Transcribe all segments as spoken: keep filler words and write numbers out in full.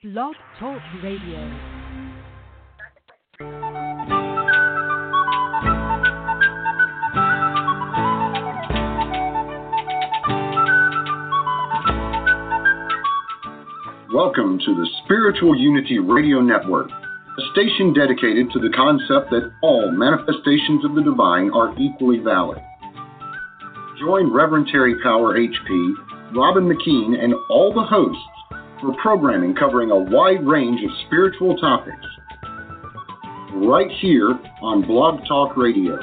Blog Talk Radio. Welcome to the Spiritual Unity Radio Network, a station dedicated to the concept that all manifestations of the divine are equally valid. Join Reverend Terry Power H P, Robin McKean, and all the hosts for programming covering a wide range of spiritual topics, right here on Blog Talk Radio.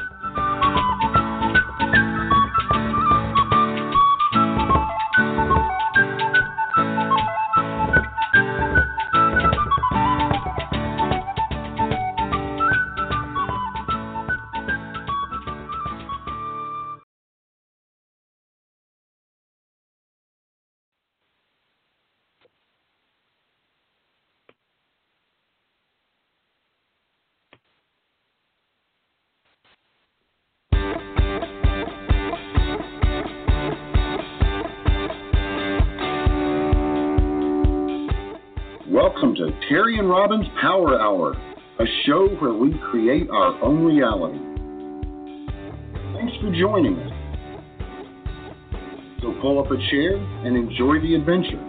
Welcome to Terry and Robin's Power Hour, a show where we create our own reality. Thanks for joining us. So pull up a chair and enjoy the adventure.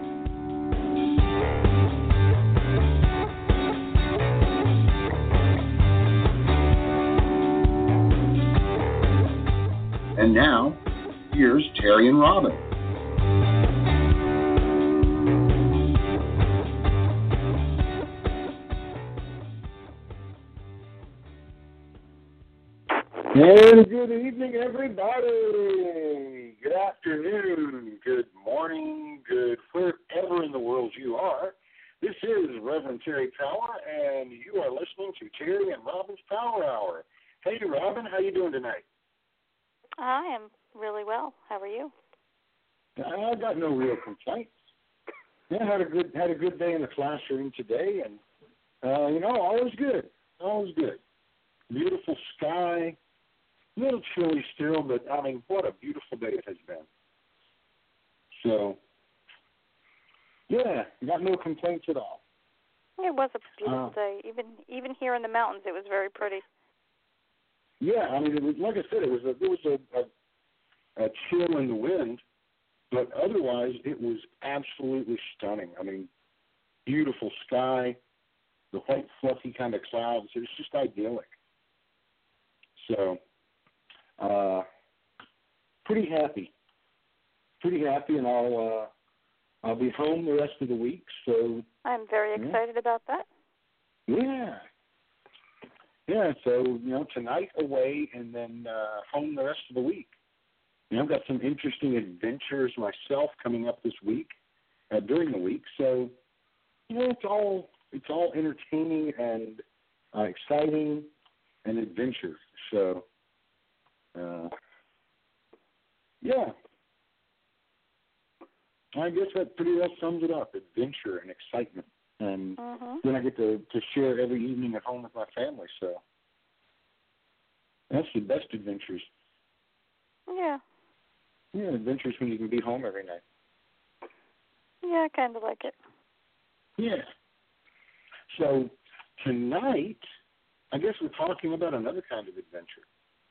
And now, here's Terry and Robin. And good evening, everybody. Good afternoon, good morning, good wherever in the world you are. This is Reverend Terry Power, and you are listening to Terry and Robin's Power Hour. Hey, Robin, how you doing tonight? I am really well. How are you? I got no real complaints. Yeah, had a good had a good day in the classroom today, and uh, you know, all was good. All was good. Beautiful sky. A little chilly still, but, I mean, what a beautiful day it has been. So, yeah, got no complaints at all. It was a beautiful uh, day. Even even here in the mountains, it was very pretty. Yeah, I mean, it was, like I said, it was a, there was a, a, a chill in the wind, but otherwise it was absolutely stunning. I mean, beautiful sky, the white fluffy kind of clouds. It was just idyllic. So, Uh, pretty happy, pretty happy, and I'll uh, I'll be home the rest of the week. So I'm very yeah. excited about that. Yeah, yeah. So you know, tonight away, and then uh, home the rest of the week. You know, I've got some interesting adventures myself coming up this week, uh, during the week. So you know, it's all it's all entertaining and uh, exciting and adventure. So. Uh, yeah, I guess that pretty well sums it up, adventure and excitement. And mm-hmm. then I get to, to share every evening at home with my family, so that's the best adventures. Yeah. Yeah, adventures when you can be home every night. Yeah, I kind of like it. Yeah. So tonight, I guess we're talking about another kind of adventure.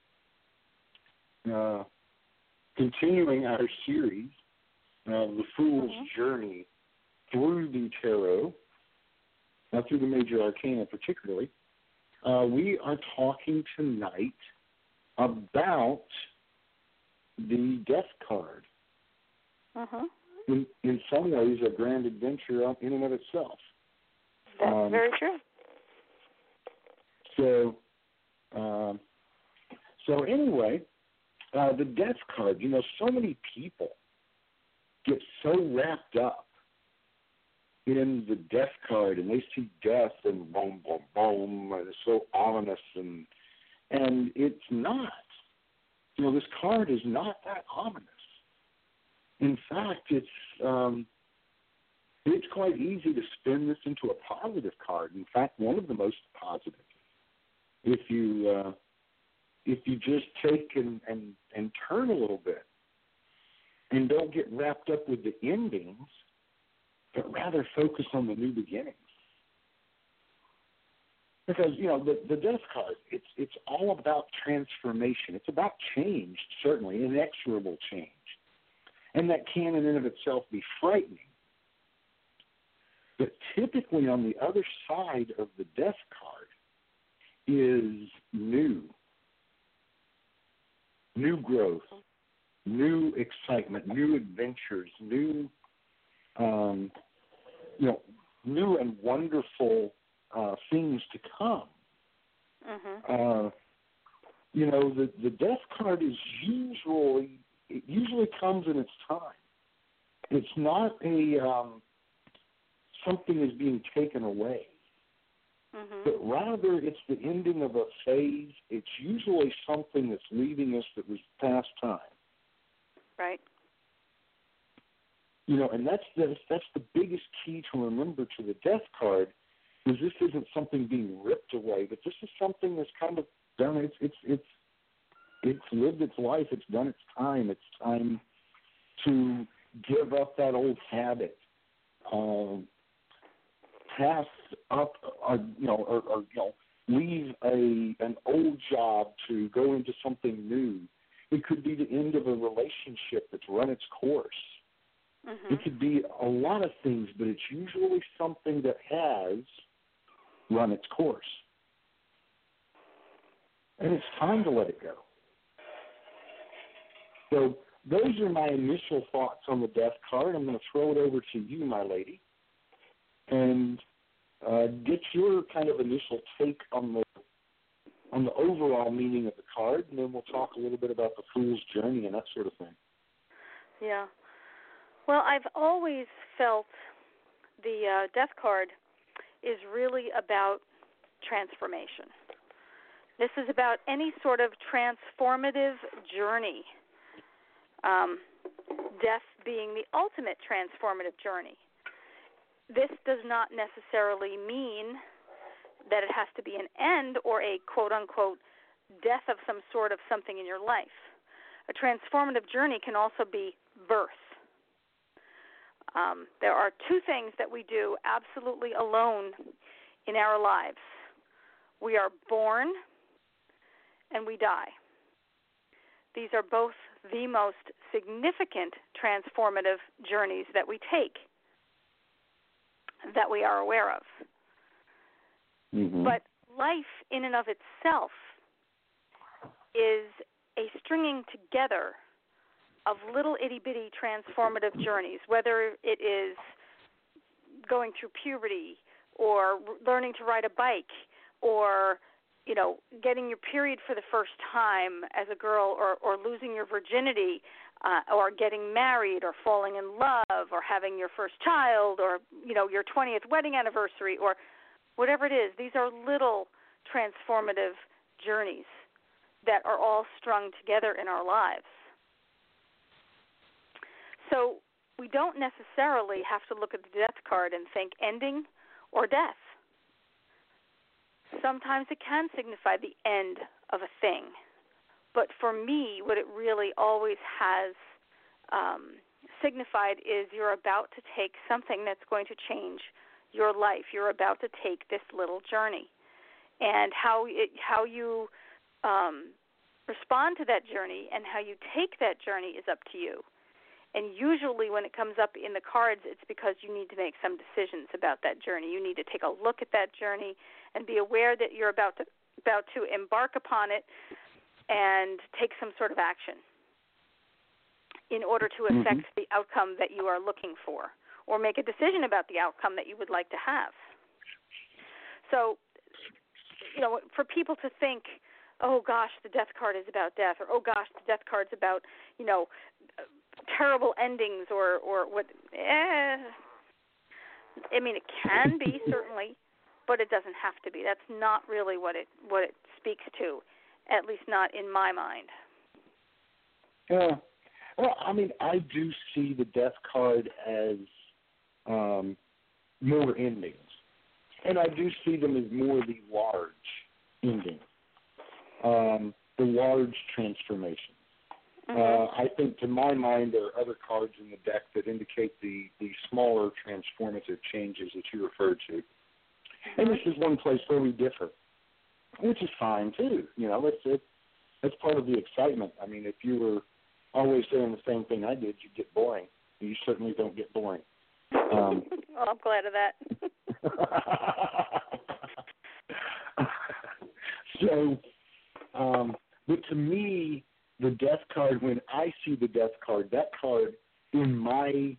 Uh, continuing our series, uh, The Fool's mm-hmm. Journey through the Tarot, uh, through the major arcana particularly, uh, we are talking tonight about the Death card. Mm-hmm. In, in some ways, a grand adventure in and of itself. That's um, very true. So, um, so anyway, Uh, the Death card, you know, so many people get so wrapped up in the Death card, and they see death and boom, boom, boom, and it's so ominous, and and it's not. You know, this card is not that ominous. In fact, it's um, it's quite easy to spin this into a positive card. In fact, one of the most positive. If you uh, if you just take and, and, and turn a little bit and don't get wrapped up with the endings, but rather focus on the new beginnings. Because, you know, the, the death card, it's it's all about transformation. It's about change, certainly, inexorable change. And that can in and of itself be frightening. But typically on the other side of the death card is new. New growth, new excitement, new adventures, new, um, you know, new and wonderful Uh, things to come. Mm-hmm. Uh, you know, the, the death card is usually, it usually comes in its time. It's not a, um, something is being taken away. Mm-hmm. But rather it's the ending of a phase. It's usually something that's leaving us that was past time. Right. You know, and that's the, that's the biggest key to remember to the death card. Because this isn't something being ripped away, but this is something that's kind of done. It's it's it's it's lived its life. It's done its time. It's time to give up that old habit, um, pass up, uh, you know, or, or you know, leave a an old job to go into something new. It could be the end of a relationship that's run its course. Mm-hmm. It could be a lot of things, but it's usually something that has run its course. And it's time to let it go. So those are my initial thoughts on the death card. I'm going to throw it over to you, my lady, and uh, get your kind of initial take on the on the overall meaning of the card, and then we'll talk a little bit about the Fool's Journey and that sort of thing. Yeah. Well, I've always felt the uh, death card is really about transformation. This is about any sort of transformative journey, um, death being the ultimate transformative journey. This does not necessarily mean that it has to be an end or a quote-unquote death of some sort of something in your life. A transformative journey can also be birth. Um, there are two things that we do absolutely alone in our lives. We are born and we die. These are both the most significant transformative journeys that we take, that we are aware of. Mm-hmm. But life in and of itself is a stringing together of little itty-bitty transformative journeys, whether it is going through puberty or learning to ride a bike or, you know, getting your period for the first time as a girl or, or losing your virginity uh, or getting married or falling in love or having your first child or, you know, your twentieth wedding anniversary or whatever it is. These are little transformative journeys that are all strung together in our lives. So we don't necessarily have to look at the death card and think ending or death. Sometimes it can signify the end of a thing. But for me, what it really always has um, signified is you're about to take something that's going to change your life. You're about to take this little journey. And how it, how you um, respond to that journey and how you take that journey is up to you. And usually when it comes up in the cards, it's because you need to make some decisions about that journey. You need to take a look at that journey and be aware that you're about to about to embark upon it and take some sort of action in order to affect mm-hmm. the outcome that you are looking for, or make a decision about the outcome that you would like to have. So, you know, for people to think, oh, gosh, the death card is about death, or, oh, gosh, the death card's about, you know, terrible endings or, or what, eh. I mean, it can be, certainly, but it doesn't have to be. That's not really what it what it speaks to, at least not in my mind. Yeah. Well, I mean, I do see the death card as um, more endings. And I do see them as more the large endings, um, the large transformation. Mm-hmm. Uh, I think, to my mind, there are other cards in the deck that indicate the, the smaller transformative changes that you referred to. Mm-hmm. And this is one place where we differ, which is fine, too. You know, it's, it, it's part of the excitement. I mean, if you were always saying the same thing I did, you'd get boring. You certainly don't get boring. Um, well, I'm glad of that. so, um, but to me, the death card, when I see the death card, that card, in my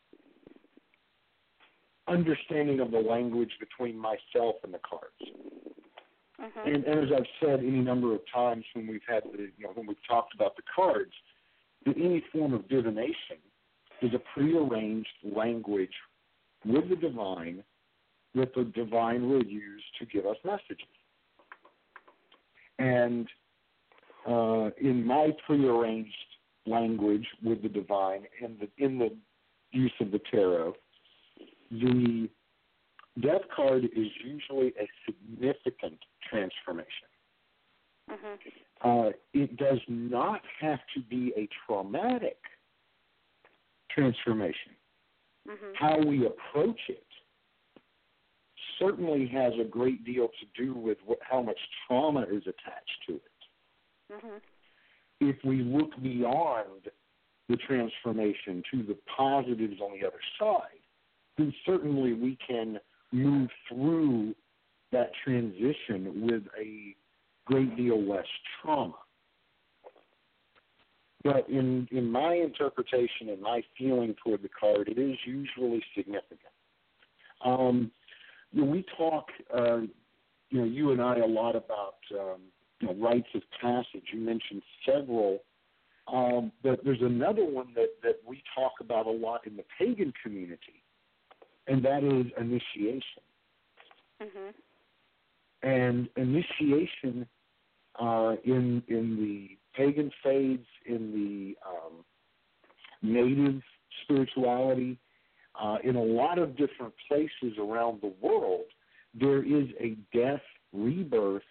understanding of the language between myself and the cards, mm-hmm. and, and as I've said any number of times when we've had, the, you know, when we've talked about the cards, that any form of divination is a prearranged language with the divine that the divine will use to give us messages. And uh, in my prearranged language with the divine, in the, in the use of the tarot, the death card is usually a significant transformation. Mm-hmm. Uh, it does not have to be a traumatic transformation. Mm-hmm. How we approach it certainly has a great deal to do with what, how much trauma is attached to it. Mm-hmm. If we look beyond the transformation to the positives on the other side, then certainly we can move through that transition with a great deal less trauma. But in, in my interpretation and my feeling toward the card, it is usually significant. Um, you know, we talk, uh, you know, you and I a lot about um, you know, rites of passage. You mentioned several, um, but there's another one that, that we talk about a lot in the pagan community, and that is initiation. Mm-hmm. And initiation uh, in in the pagan faiths, in the um, native spirituality, uh, in a lot of different places around the world, there is a death rebirth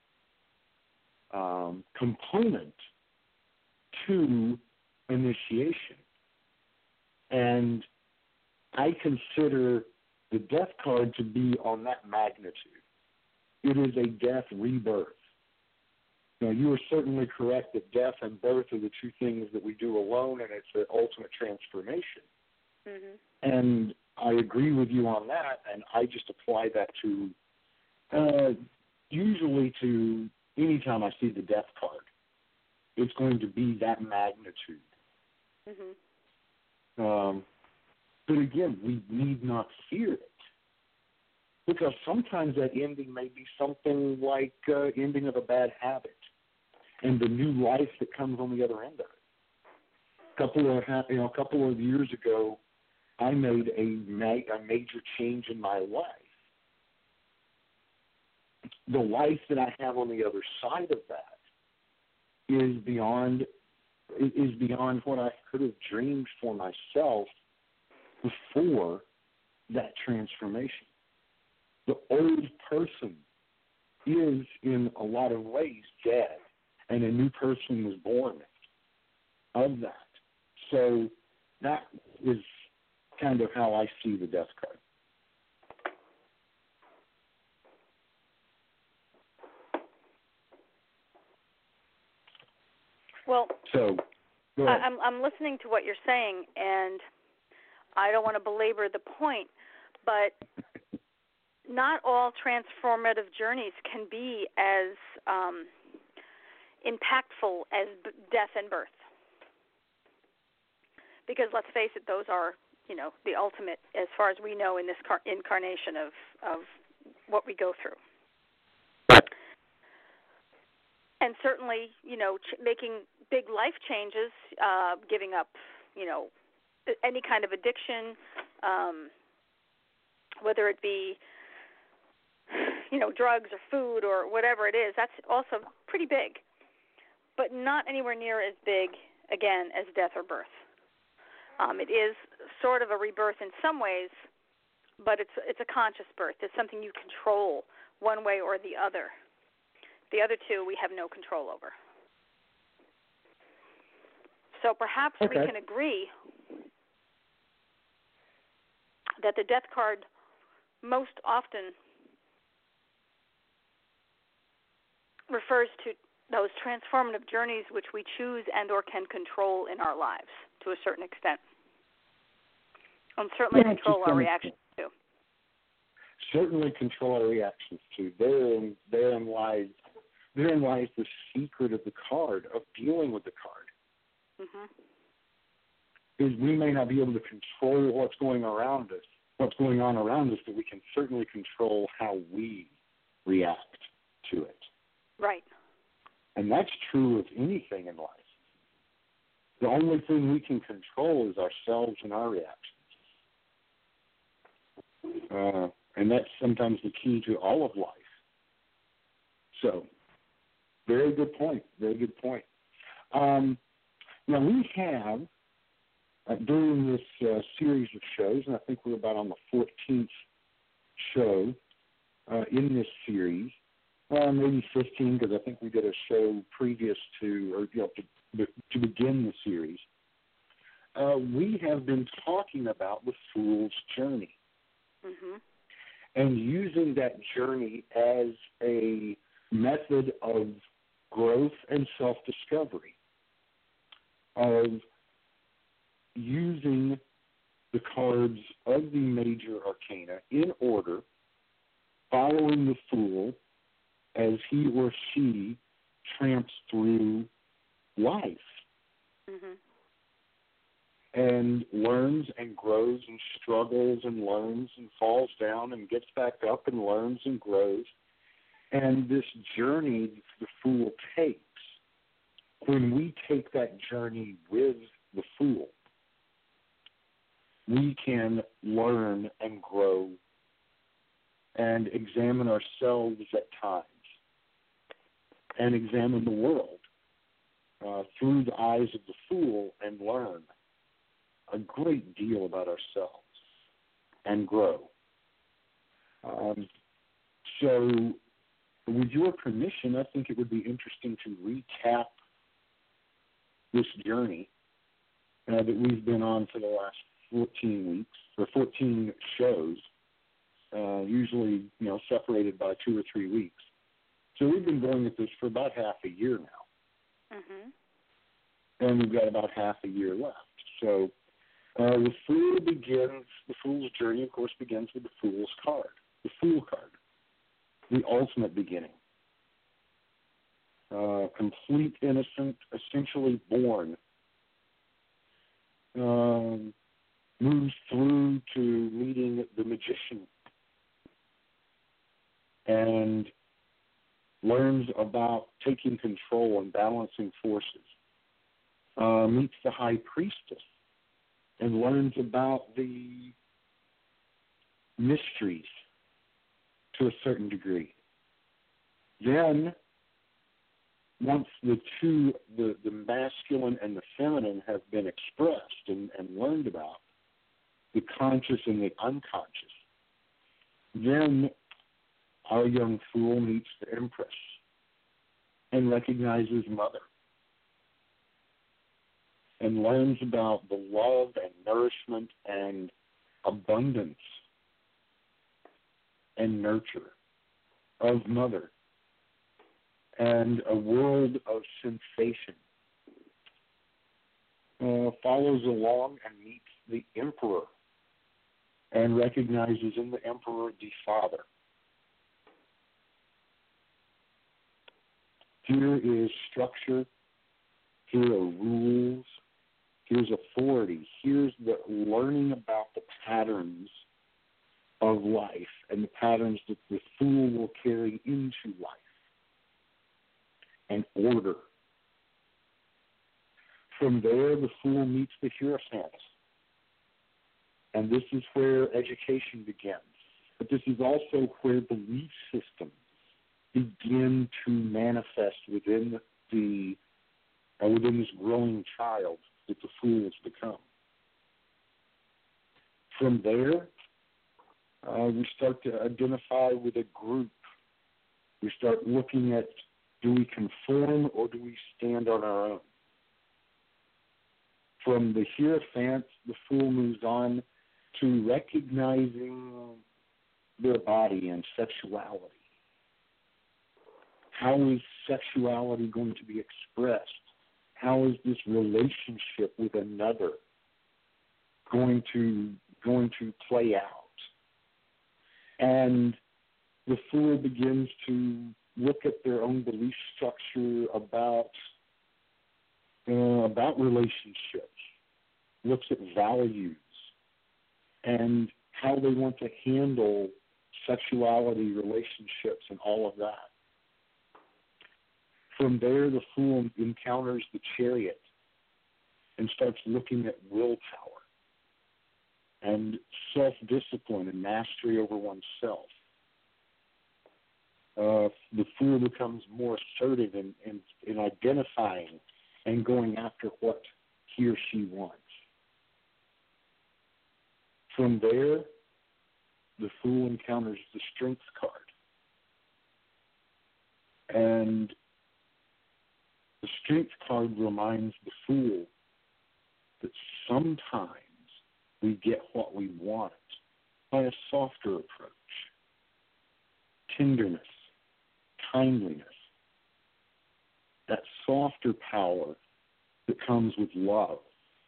um, component to initiation. And I consider the death card to be on that magnitude. It is a death rebirth. Now, you are certainly correct that death and birth are the two things that we do alone, and it's the ultimate transformation. Mm-hmm. And I agree with you on that, and I just apply that to, uh, usually to any time I see the death card. It's going to be that magnitude. Mm-hmm. Um, but again, we need not fear it. Because sometimes that ending may be something like uh, ending of a bad habit and the new life that comes on the other end of it. A couple of you know, a couple of years ago, I made a, ma- a major change in my life. The life that I have on the other side of that is beyond is beyond what I could have dreamed for myself before that transformation. The old person is, in a lot of ways, dead, and a new person was born of that. So that is kind of how I see the death card. Well, so I, I'm, I'm listening to what you're saying, and I don't want to belabor the point, but not all transformative journeys can be as um, impactful as b- death and birth. Because let's face it, those are, you know, the ultimate, as far as we know, in this car- incarnation of, of what we go through. And certainly, you know, ch- making big life changes, uh, giving up, you know, any kind of addiction, um, whether it be, you know, drugs or food or whatever it is, that's also pretty big, but not anywhere near as big, again, as death or birth. Um, it is sort of a rebirth in some ways, but it's it's a conscious birth. It's something you control one way or the other. The other two we have no control over. So perhaps okay. we can agree that the death card most often refers to those transformative journeys which we choose and or can control in our lives to a certain extent. And certainly Yeah, control our reactions too. Certainly control our reactions too. Therein, therein lies therein lies the secret of the card, of dealing with the card. Mm-hmm. Is we may not be able to control what's going around us, what's going on around us, but we can certainly control how we react to it. Right. And that's true of anything in life. The only thing we can control is ourselves and our reactions. Uh, and that's sometimes the key to all of life. So, very good point. Very good point. Um, now, we have, uh, during this uh, series of shows, and I think we're about on the fourteenth show uh, in this series, uh, maybe fifteen, because I think we did a show previous to, or you know, to, to begin the series. Uh, we have been talking about the Fool's Journey. Mm-hmm. And using that journey as a method of growth and self-discovery, of using the cards of the major arcana in order, following the Fool as he or she tramps through life. Mm-hmm. And learns and grows and struggles and learns and falls down and gets back up and learns and grows. And this journey the Fool takes, when we take that journey with the Fool, we can learn and grow and examine ourselves at times and examine the world uh, through the eyes of the Fool and learn a great deal about ourselves and grow. Um, so with your permission, I think it would be interesting to recap this journey uh, that we've been on for the last fourteen weeks, or fourteen shows, uh, usually, you know, separated by two or three weeks. So we've been going at this for about half a year now. Mm-hmm. And we've got about half a year left. So Uh, the Fool begins, the Fool's journey, of course, begins with the Fool's card, the Fool card, the ultimate beginning. Uh, complete innocent, essentially born, um, moves through to meeting the magician and learns about taking control and balancing forces, uh, meets the high priestess, and learns about the mysteries to a certain degree. Then, once the two, the, the masculine and the feminine have been expressed and, and learned about, the conscious and the unconscious, then our young Fool meets the Empress and recognizes Mother, and learns about the love and nourishment and abundance and nurture of Mother, and a world of sensation. Uh, follows along and meets the Emperor and recognizes in the Emperor the Father. Here is structure, here are rules, here's authority, here's the learning about the patterns of life and the patterns that the Fool will carry into life, and order. From there, the Fool meets the Hierophant, and this is where education begins. But this is also where belief systems begin to manifest within the uh, within this growing child that the Fool has become. From there, uh, we start to identify with a group. We start looking at, do we conform or do we stand on our own? From the Hierophant, the Fool moves on to recognizing their body and sexuality. How is sexuality going to be expressed? How is this relationship with another going to going to play out? And the Fool begins to look at their own belief structure about uh, about relationships, looks at values, and how they want to handle sexuality, relationships, and all of that. From there, the Fool encounters the Chariot and starts looking at willpower and self-discipline and mastery over oneself. Uh, the Fool becomes more assertive in, in, in identifying and going after what he or she wants. From there, the Fool encounters the Strength card. And the Strength card reminds the Fool that sometimes we get what we want by a softer approach. Tenderness, kindliness, that softer power that comes with love.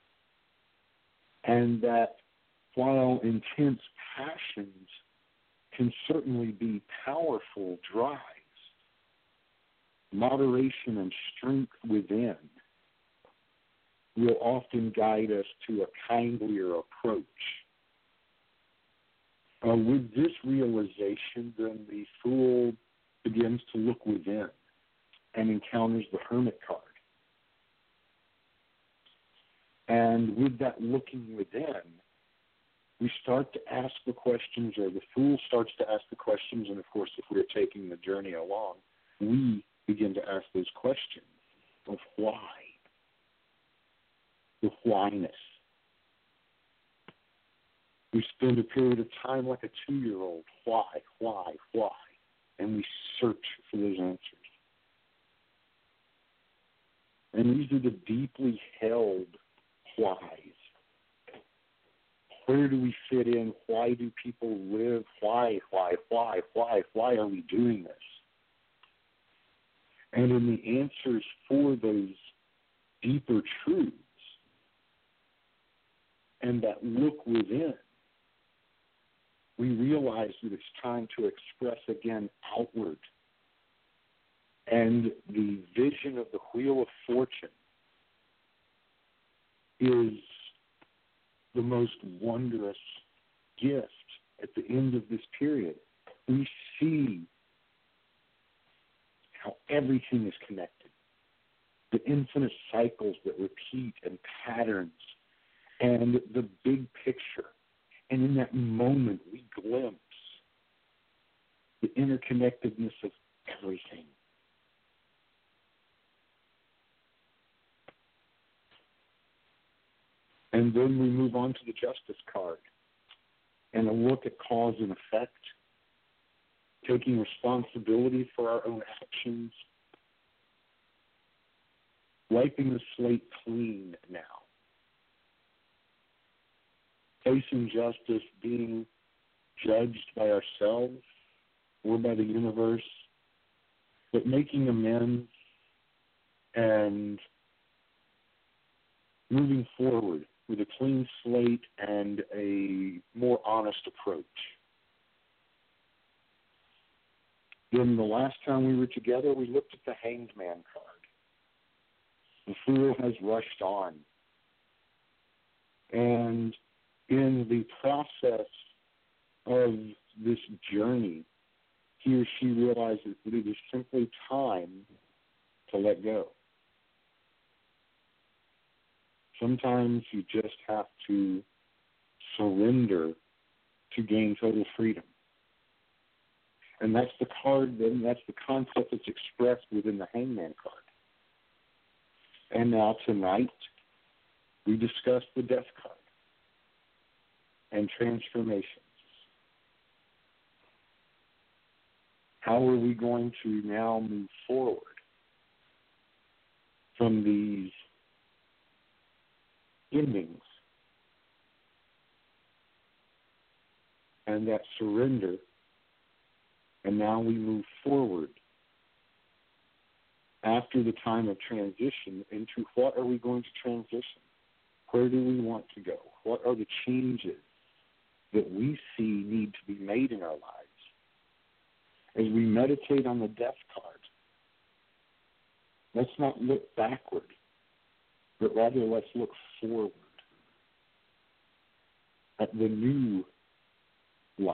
And that while intense passions can certainly be powerful drives, moderation and strength within will often guide us to a kindlier approach. Uh, with this realization, then the Fool begins to look within and encounters the Hermit card. And with that looking within, we start to ask the questions, or the Fool starts to ask the questions, and of course, if we're taking the journey along, we begin to ask those questions of why, the whyness. We spend a period of time like a two-year-old, why, why, why, and we search for those answers. And these are the deeply held whys. Where do we fit in? Why do people live? Why, why, why, why, why are we doing this? And in the answers for those deeper truths and that look within, we realize that it's time to express again outward. And the vision of the Wheel of Fortune is the most wondrous gift at the end of this period. We see how everything is connected, the infinite cycles that repeat and patterns, and the big picture. And in that moment, we glimpse the interconnectedness of everything. And then we move on to the Justice card and a look at cause and effect, taking responsibility for our own actions, wiping the slate clean now, facing justice, being judged by ourselves or by the universe, but making amends and moving forward with a clean slate and a more honest approach. Then the last time we were together, we looked at the Hanged Man card. The Fool has rushed on. And in the process of this journey, he or she realizes that it is simply time to let go. Sometimes you just have to surrender to gain total freedom. And that's the card, then that's the concept that's expressed within the Hangman card. And now tonight, we discuss the Death card and transformations. How are we going to now move forward from these endings. And that surrender, and now we move forward after the time of transition into what are we going to transition? Where do we want to go? What are the changes that we see need to be made in our lives? As we meditate on the death card, let's not look backward, but rather let's look forward at the new life,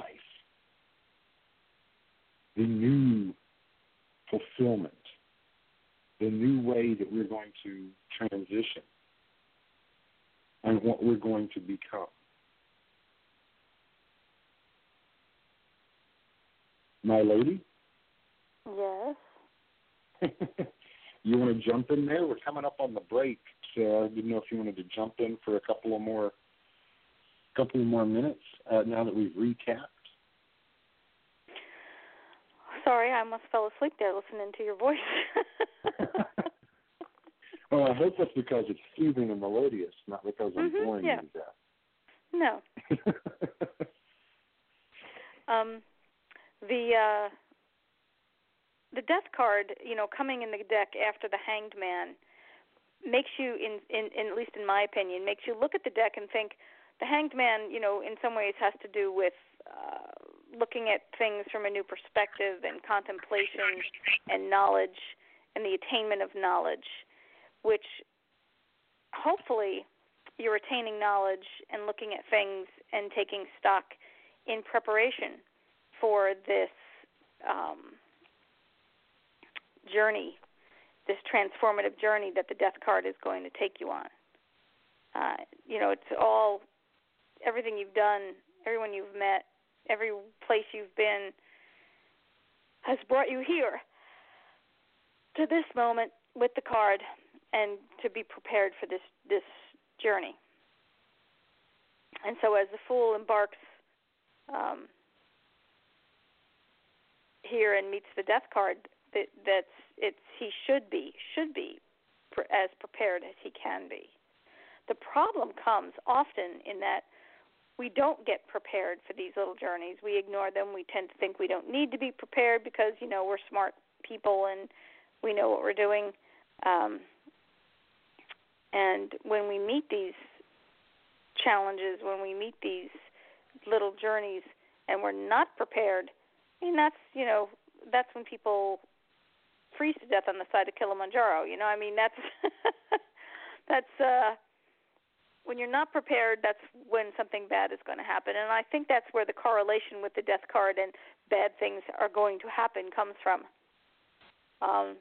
the new fulfillment, the new way that we're going to transition, and what we're going to become. My lady? Yes. You want to jump in there? We're coming up on the break, so I didn't know if you wanted to jump in for a couple of more, couple of more minutes uh, now that we've recapped. Sorry, I almost fell asleep there listening to your voice. Well, I hope that's because it's soothing and melodious, not because I'm mm-hmm, boring yeah. you to death. No. um, the uh, the death card, you know, coming in the deck after the Hanged Man, makes you, in, in, in at least in my opinion, makes you look at the deck and think the Hanged Man, you know, in some ways has to do with uh, looking at things from a new perspective and contemplation and knowledge and the attainment of knowledge, which hopefully you're attaining knowledge and looking at things and taking stock in preparation for this um, journey, this transformative journey that the death card is going to take you on. Uh, you know, it's all, everything you've done, everyone you've met, every place you've been has brought you here to this moment with the card and to be prepared for this, this journey. And so as the Fool embarks um, here and meets the death card, that, that's it's he should be should be pre- as prepared as he can be. The problem comes often in that we don't get prepared for these little journeys. We ignore them. We tend to think we don't need to be prepared because, you know, we're smart people and we know what we're doing. Um, and when we meet these challenges, when we meet these little journeys and we're not prepared, I mean, that's, you know, that's when people freeze to death on the side of Kilimanjaro. You know, I mean, that's, that's, uh, when you're not prepared, that's when something bad is going to happen. And I think that's where the correlation with the death card and bad things are going to happen comes from. Um,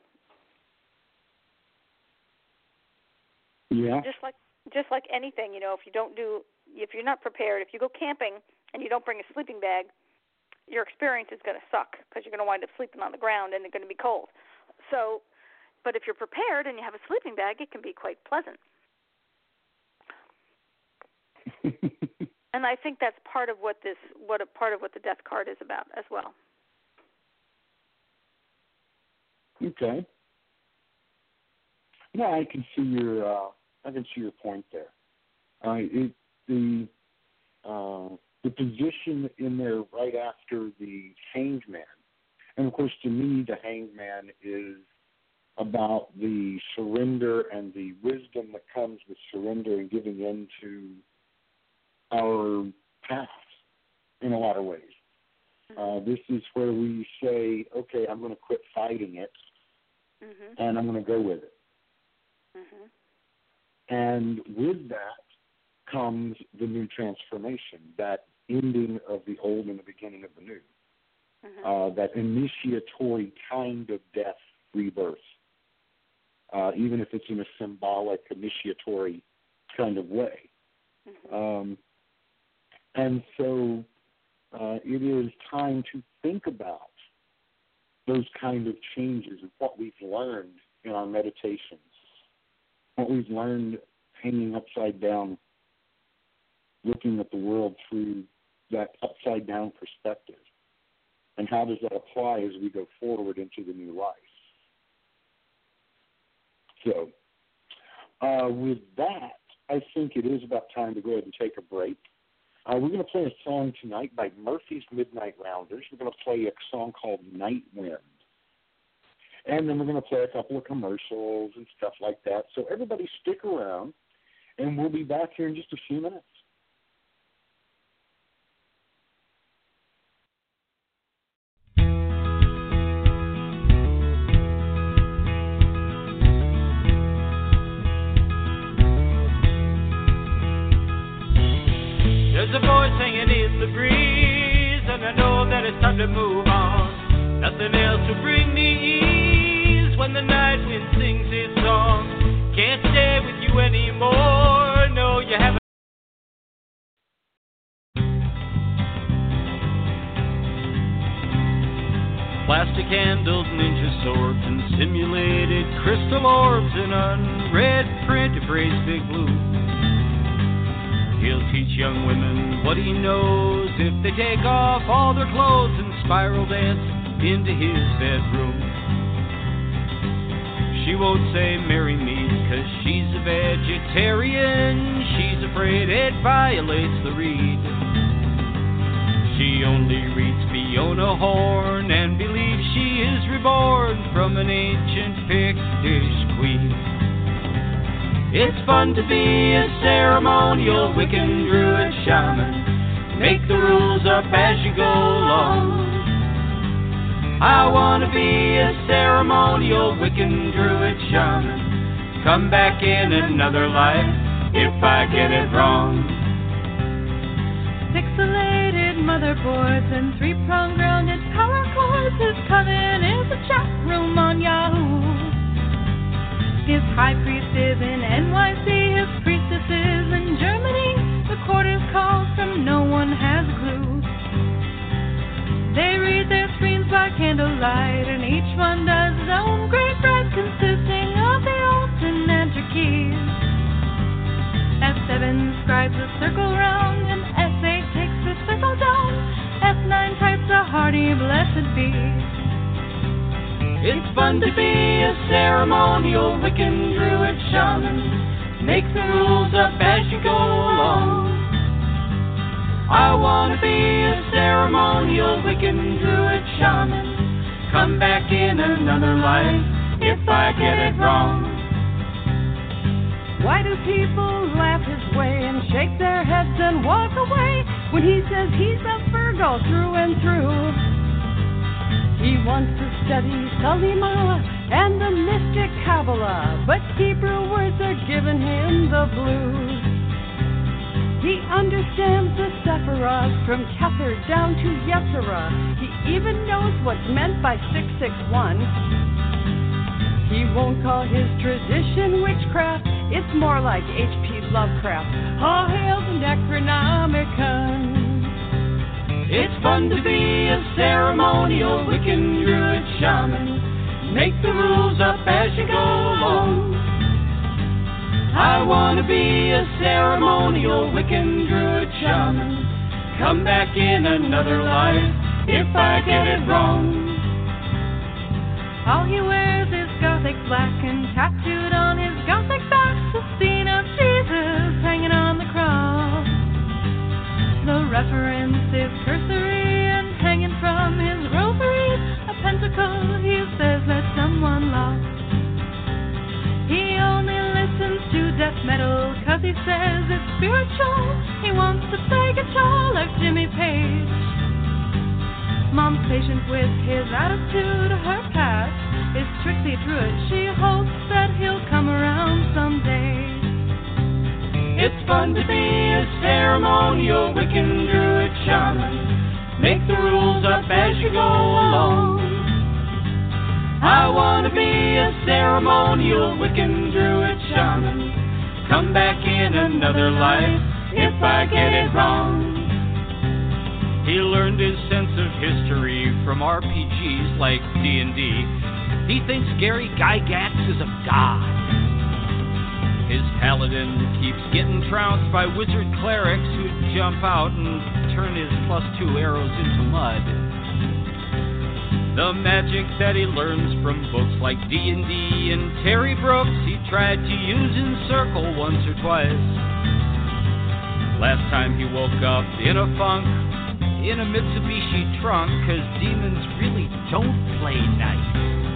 yeah. Just like just like anything, you know, if you don't do, if you're not prepared, if you go camping and you don't bring a sleeping bag, your experience is going to suck because you're going to wind up sleeping on the ground and it's going to be cold. So, but if you're prepared and you have a sleeping bag, it can be quite pleasant. And I think that's part of what this, what a part of what the death card is about as well. Okay. Yeah, I can see your, uh, I can see your point there. Uh, it, the, uh, the position in there right after the Hanged Man, and of course, to me, the Hanged Man is about the surrender and the wisdom that comes with surrender and giving in to our past in a lot of ways. Uh, this is where we say, okay, I'm going to quit fighting it, mm-hmm. and I'm going to go with it. Mm-hmm. And with that comes the new transformation, that ending of the old and the beginning of the new, mm-hmm. uh, that initiatory kind of death rebirth, uh, even if it's in a symbolic initiatory kind of way. Mm-hmm. Um, and so uh, it is time to think about those kind of changes and what we've learned in our meditations, what we've learned hanging upside down, looking at the world through that upside down perspective, and how does that apply as we go forward into the new life. So uh, with that, I think it is about time to go ahead and take a break. Uh, we're going to play a song tonight by Murphy's Midnight Rounders. We're going to play a song called Night Wind. And then we're going to play a couple of commercials and stuff like that. So everybody stick around, and we'll be back here in just a few minutes. There's a voice singing in the breeze, and I know that it's time to move on. Nothing else will bring me ease when the night wind sings its song. Can't stay with you anymore, no, you haven't. Plastic handles, ninja swords, and simulated crystal orbs, and unread print of Ray's Big Blue. He'll teach young women what he knows if they take off all their clothes and spiral dance into his bedroom. She won't say marry me, cause she's a vegetarian. She's afraid it violates the reed. She only reads Fiona Horn and believes she is reborn from an ancient Pictish queen. It's fun to be a ceremonial Wiccan druid shaman. Make the rules up as you go along. I wanna be a ceremonial Wiccan druid shaman. Come back in another life if I get it wrong. Pixelated motherboards and three-prong grounded power cords. His coven is a chat room on Yahoo. His high priest is in N Y C, his priestess is in Germany. The quarters calls from no one has a clue. They read their screens by candlelight, and each one does his own great rite, consisting of the alternate keys. F seven scribes a circle round, and S eight takes the circle down. F nine types a hearty blessed be. It's fun to be a ceremonial Wiccan druid shaman. Make the rules up as you go along. I wanna be a ceremonial Wiccan druid shaman. Come back in another life if I get it wrong. Why do people laugh his way and shake their heads and walk away when he says he's a Virgo through and through? He wants to study Salima and the mystic Kabbalah, but Hebrew words are giving him the blues. He understands the Sephiroth from Kether down to Yetzirah. He even knows what's meant by six six one. He won't call his tradition witchcraft, it's more like H P Lovecraft. All hail the Necronomicon. It's fun to be a ceremonial Wiccan druid shaman. Make the rules up as you go along. I wanna be a ceremonial Wiccan druid shaman. Come back in another life if I get it wrong. All he wears is gothic black, and tattooed on his gothic back's the scene of Jesus hanging on the cross. The reference is cursory, and hanging from his rosary, a pentacle he says that someone lost. He only listens to death metal cause he says it's spiritual. He wants to play guitar like Jimmy Page. Mom's patient with his attitude. Her past is Trixie Druid. She hopes that he'll come around someday. It's fun to be a ceremonial Wiccan druid shaman. Make the rules up as you go along. I wanna be a ceremonial Wiccan druid shaman. Come back in another life if I get it wrong. He learned his sense of history from R P Gs like D and D. He thinks Gary Gygax is a god. His paladin keeps getting trounced by wizard clerics who jump out and turn his plus two arrows into mud. The magic that he learns from books like D and D and Terry Brooks, he tried to use in Circle once or twice. Last time he woke up in a funk, in a Mitsubishi trunk, 'cause demons really don't play nice.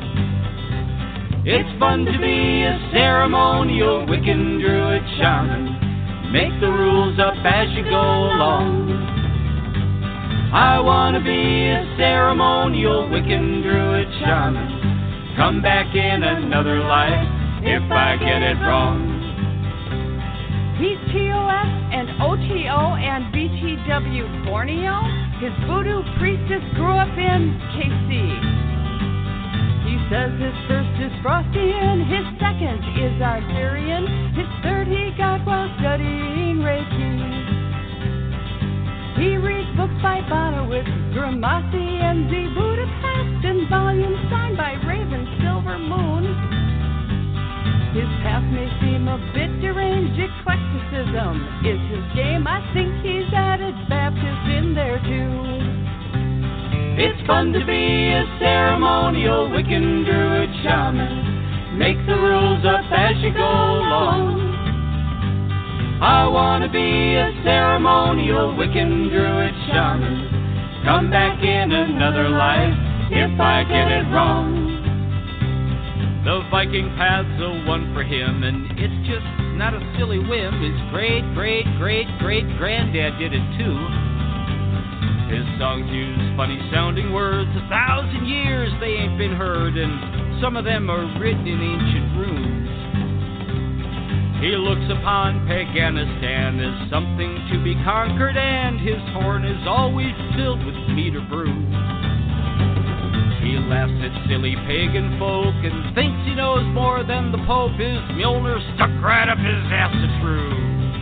It's fun to be a ceremonial Wiccan druid shaman. Make the rules up as you go along. I want to be a ceremonial Wiccan druid shaman. Come back in another life if I get it wrong. He's T O S and O T O and B T W Borneo. His voodoo priestess grew up in K C. He says his first is Frostian, his second is Arthurian, his third he got while studying Reiki. He reads books by Bonowitz, Gramasi, and the Budapest, and volumes signed by Raven Silver Moon. His past may seem a bit deranged, eclecticism is his game. I think he's added Baptist in there too. It's fun to be a ceremonial Wiccan druid shaman. Make the rules up as you go along. I want to be a ceremonial Wiccan druid shaman. Come back in another life if I get it wrong. The Viking path's a one for him, and it's just not a silly whim. His great, great, great, great granddad did it too. His songs use funny sounding words. A thousand years they ain't been heard, and some of them are written in ancient runes. He looks upon Paganistan as something to be conquered, and his horn is always filled with mead or brew. He laughs at silly pagan folk and thinks he knows more than the Pope. His Mjolnir stuck right up his ass to true.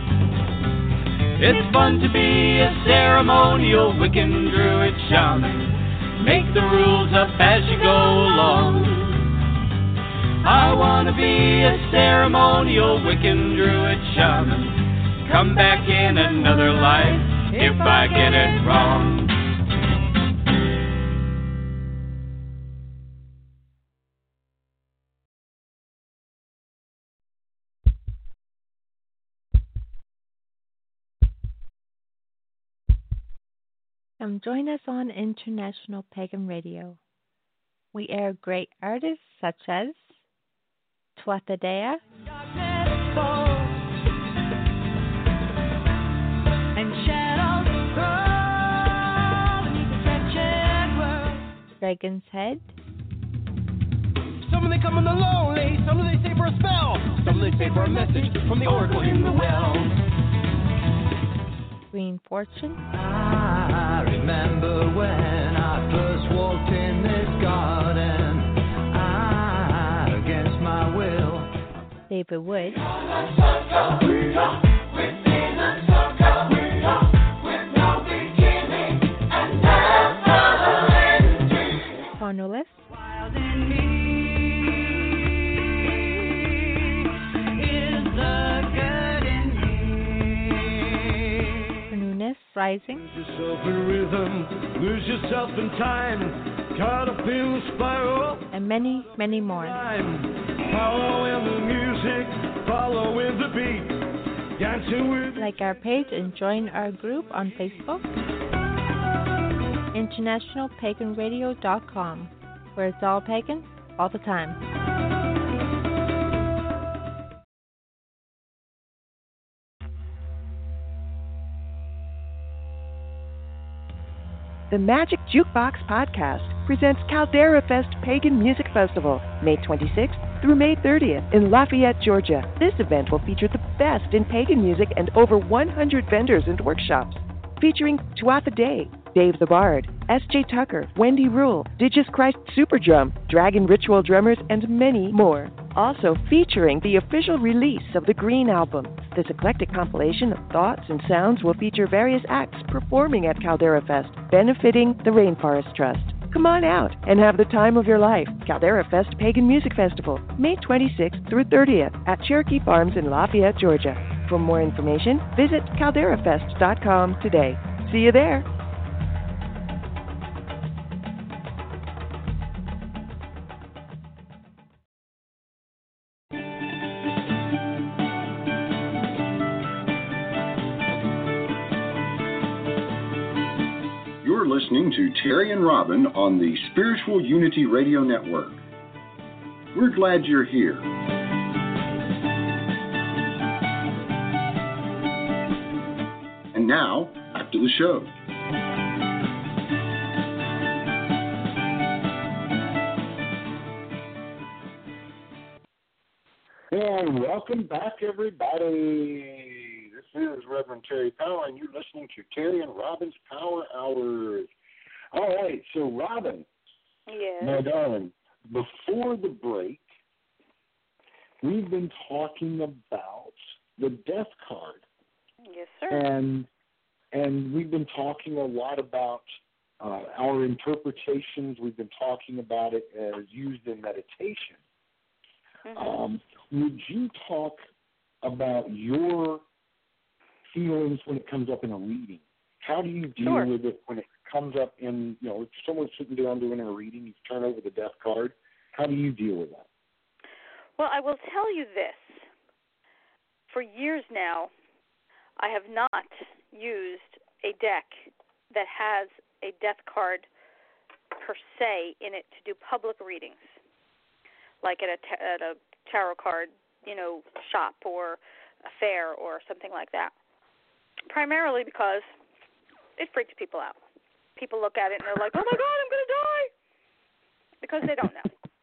It's fun to be a ceremonial Wiccan druid shaman. Make the rules up as you go along. I want to be a ceremonial Wiccan druid shaman. Come back in another life if I get it wrong. Come join us on International Pagan Radio. We air great artists such as Tuatha Dea, Dragon's Head, some they come in the lonely, some they say for a spell, some they say for a message from the oracle in the well. Green Fortune, I remember when I first walked in this garden, I, against my will, David Wood, Cornwallis, Rising, lose yourself in rhythm, lose yourself in time, caught up in the spiral, and many, many more. Following the music, following the beat, dancing with. Like our page and join our group on Facebook, international pagan radio dot com, where it's all pagan all the time. The Magic Jukebox Podcast presents Caldera Fest Pagan Music Festival, May twenty-sixth through May thirtieth in Lafayette, Georgia. This event will feature the best in pagan music and over one hundred vendors and workshops. Featuring Tuatha Dea, Dave the Bard, S J Tucker, Wendy Rule, Digis Christ Superdrum, Dragon Ritual Drummers, and many more. Also featuring the official release of the Green Album. This eclectic compilation of thoughts and sounds will feature various acts performing at Caldera Fest, benefiting the Rainforest Trust. Come on out and have the time of your life. Caldera Fest Pagan Music Festival, May twenty-sixth through thirtieth at Cherokee Farms in Lafayette, Georgia. For more information, visit caldera fest dot com today. See you there. listening to Terry and Robin on the Spiritual Unity Radio Network. We're glad you're here. And now, back to the show. And welcome back, everybody. This is Reverend Terry Powell, and you're listening to Terry and Robin's Power Hours. All right, so Robin, yes. my darling, before the break, we've been talking about the death card. Yes, sir. And and we've been talking a lot about uh, our interpretations. We've been talking about it as used in meditation. Mm-hmm. Um, would you talk about your feelings when it comes up in a reading? How do you deal sure. with it when it comes up in, you know, if someone's sitting down doing a reading, you turn over the death card, how do you deal with that? Well, I will tell you this. For years now, I have not used a deck that has a death card per se in it to do public readings, like at a, ta- at a tarot card, you know, shop or a fair or something like that. Primarily because it freaks people out. People look at it and they're like, oh my God, I'm going to die, because they don't know.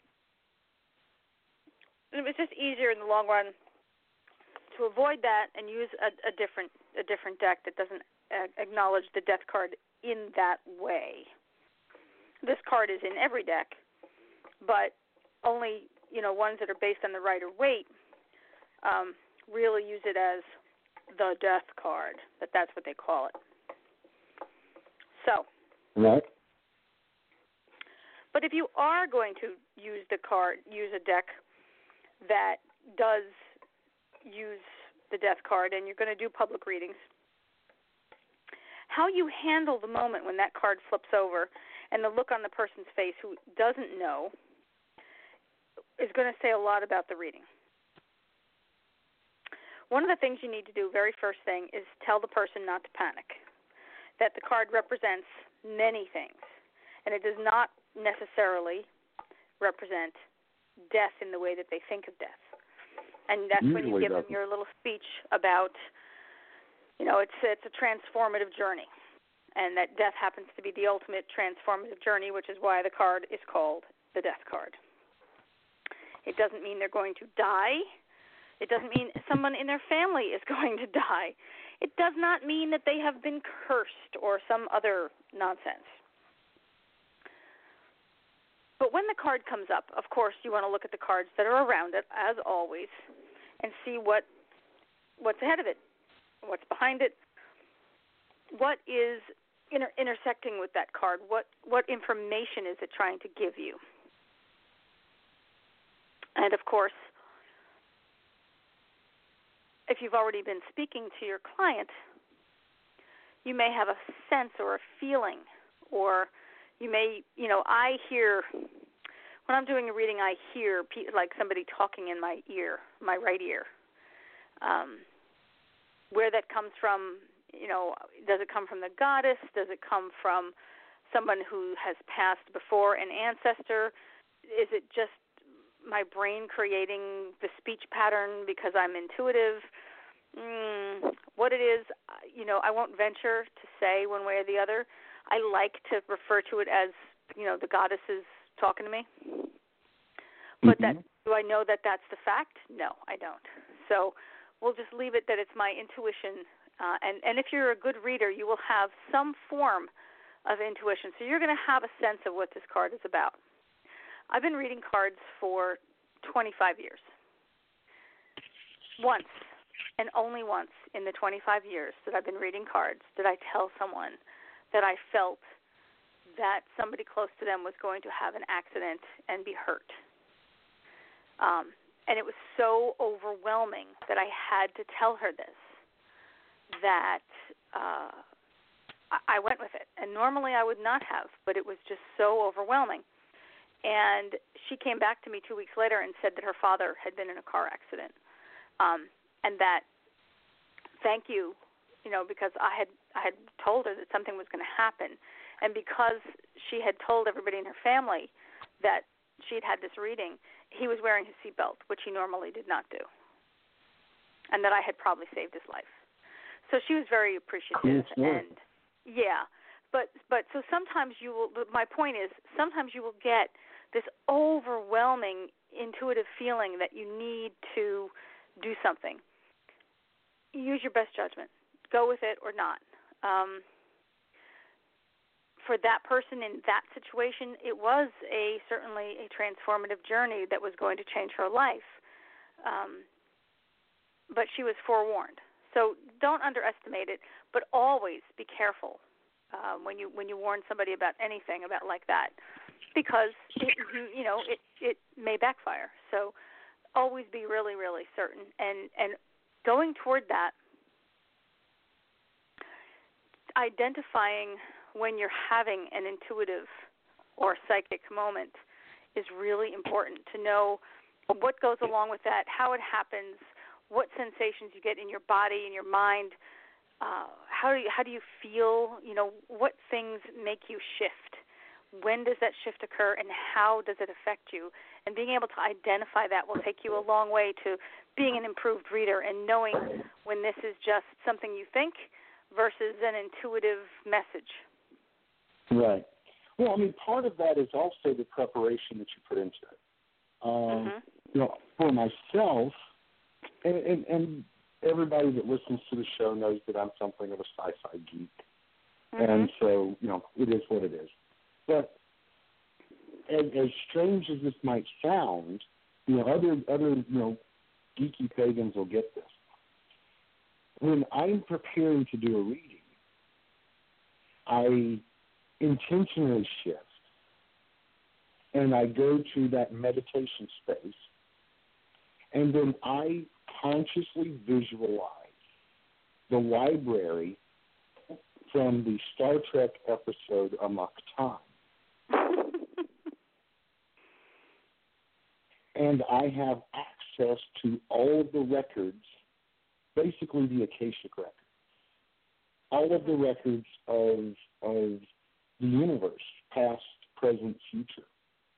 And it was just easier in the long run to avoid that and use a, a different a different deck that doesn't uh, acknowledge the death card in that way. This card is in every deck, but only, you know, ones that are based on the Rider-Waite um, really use it as the death card, but that's what they call it. So, right. But if you are going to use the card, use a deck that does use the death card, and you're going to do public readings, how you handle the moment when that card flips over and the look on the person's face who doesn't know is going to say a lot about the reading. One of the things you need to do, very first thing, is tell the person not to panic, that the card represents many things, and it does not necessarily represent death in the way that they think of death. And that's Usually when you give doesn't. them your little speech about, you know, it's it's a transformative journey, and that death happens to be the ultimate transformative journey, which is why the card is called the death card. It doesn't mean they're going to die. It doesn't mean someone in their family is going to die. It does not mean that they have been cursed or some other nonsense. But when the card comes up, of course, you want to look at the cards that are around it, as always, and see what what's ahead of it, what's behind it, what is inter- intersecting with that card, what, what information is it trying to give you. And, of course, if you've already been speaking to your client, you may have a sense or a feeling, or you may, you know, I hear, when I'm doing a reading, I hear pe- like somebody talking in my ear, my right ear. Um, where that comes from, you know, does it come from the goddess? Does it come from someone who has passed before, an ancestor? Is it just my brain creating the speech pattern because I'm intuitive? Mm, what it is, you know, I won't venture to say one way or the other. I like to refer to it as, you know, the goddess is talking to me. But Mm-hmm. that, do I know that that's the fact? No, I don't. So we'll just leave it that it's my intuition. Uh, and, and if you're a good reader, you will have some form of intuition. So you're going to have a sense of what this card is about. I've been reading cards for twenty-five years. Once, and only once in the twenty-five years that I've been reading cards did I tell someone that I felt that somebody close to them was going to have an accident and be hurt. Um, and it was so overwhelming that I had to tell her this, that uh, I went with it. And normally I would not have, but it was just so overwhelming. And she came back to me two weeks later and said that her father had been in a car accident, um, and that thank you, you know, because I had I had told her that something was going to happen, And because she had told everybody in her family that she'd had this reading, he was wearing his seatbelt, which he normally did not do, and that I had probably saved his life. So she was very appreciative. Cool. And yeah, but but so sometimes you will. But my point is, sometimes you will get this overwhelming intuitive feeling that you need to do something. Use your best judgment. Go with it or not. Um, for that person in that situation, it was a certainly a transformative journey that was going to change her life. Um, but she was forewarned. So don't underestimate it, but always be careful uh, when you when you warn somebody about anything about like that, because it, you know it it may backfire. So always be really really certain, and and going toward that, identifying when you're having an intuitive or psychic moment is really important to know what goes along with that, how it happens, what sensations you get in your body, in your mind, uh, how do you, how do you feel, you know, what things make you shift, when does that shift occur, and how does it affect you? And being able to identify that will take you a long way to being an improved reader and knowing when this is just something you think versus an intuitive message. Right. Well, I mean, part of that is also the preparation that you put into it. Um, mm-hmm. You know, for myself, and, and, and everybody that listens to the show knows that I'm something of a sci-fi geek. Mm-hmm. And so, you know, it is what it is. But as, as strange as this might sound, you know, other, other, you know, geeky pagans will get this. When I'm preparing to do a reading, I intentionally shift, and I go to that meditation space, and then I consciously visualize the library from the Star Trek episode Amok Time. And I have access to all of the records, basically the Akashic records, all of the records of of the universe, past, present, future.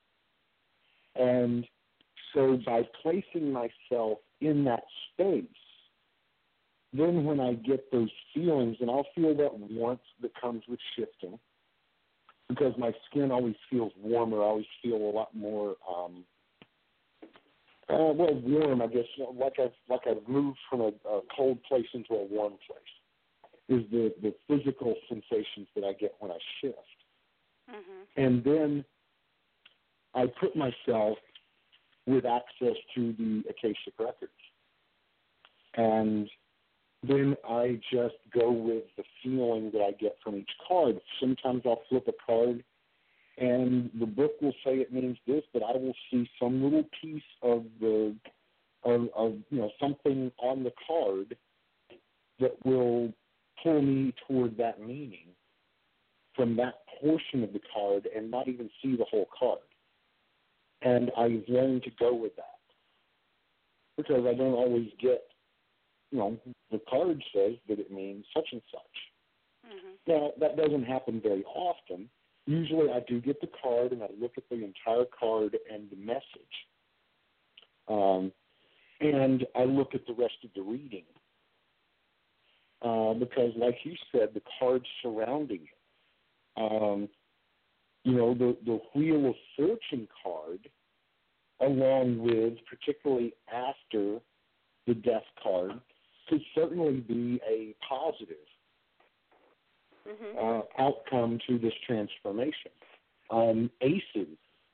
And so by placing myself in that space, then when I get those feelings, and I'll feel that warmth that comes with shifting, because my skin always feels warmer, I always feel a lot more, um, uh, well, warm, I guess, like I've, like I've moved from a, a cold place into a warm place, is the, the physical sensations that I get when I shift. Mm-hmm. And then I put myself with access to the Akashic records. And then I just go with the feeling that I get from each card. Sometimes I'll flip a card, and the book will say it means this, but I will see some little piece of the of, of you know something on the card that will pull me toward that meaning from that portion of the card, and not even see the whole card. And I've learned to go with that, because I don't always get, you know, the card says that it means such and such. Mm-hmm. Now, that doesn't happen very often. Usually I do get the card, and I look at the entire card and the message. Um, and I look at the rest of the reading. Uh, because, like you said, the cards surrounding it. Um, you know, the, the Wheel of Fortune card, along with, particularly after the Death card, could certainly be a positive mm-hmm. uh, outcome to this transformation. Um, aces,